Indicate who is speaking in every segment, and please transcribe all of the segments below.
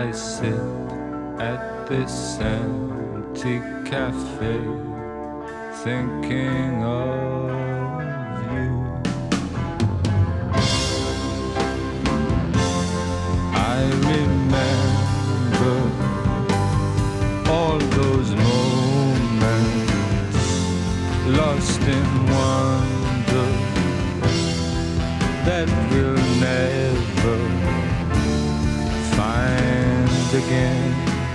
Speaker 1: I sit at this empty cafe, thinking of you. I remember all those moments lost in wonder that we'll never find again.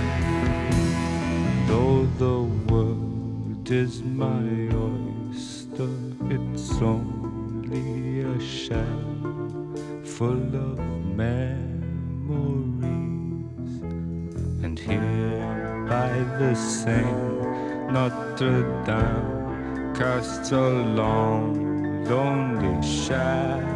Speaker 1: Though the world is my oyster, it's only a shell full of memories. And here by the Seine, Notre Dame casts a long, lonely shadow.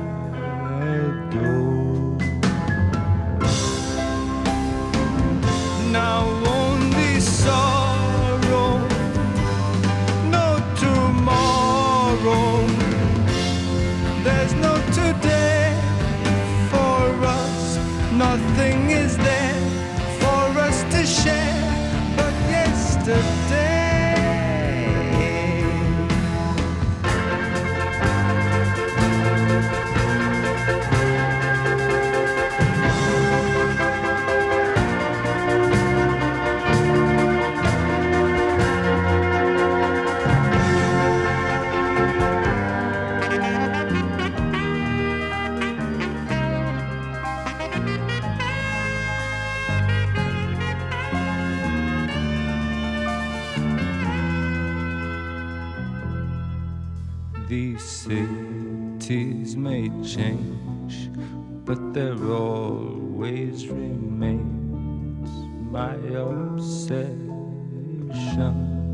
Speaker 1: Now only sorrow, no tomorrow. There's no today for us. Nothing is there for us to share but yesterday. These cities may change, but there always remains my obsession.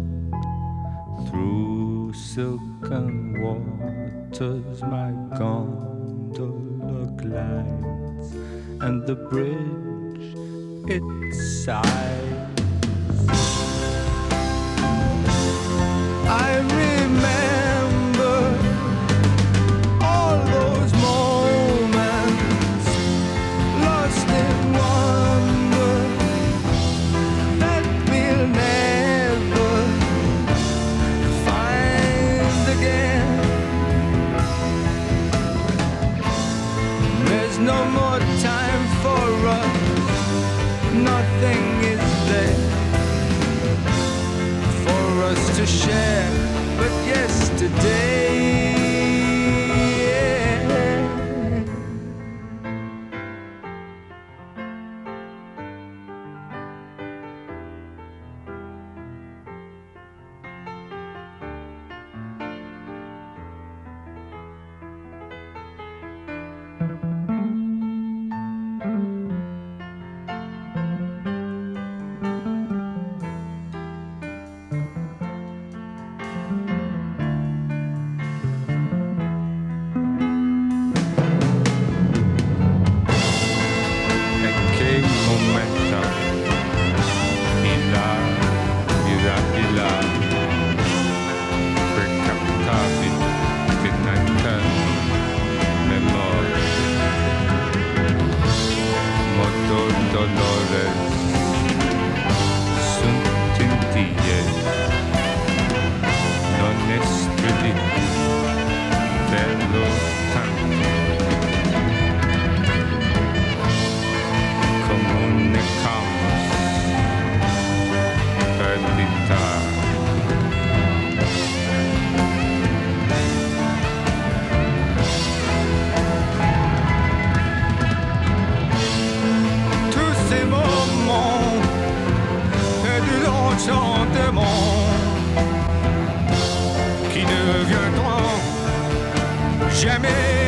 Speaker 1: Through silken waters my gondola glides, and the bridge it sighs. I remember all those moments lost in wonder that we'll never find again. There's no more time for us. Nothing is there for us to share but yesterday.
Speaker 2: Jamais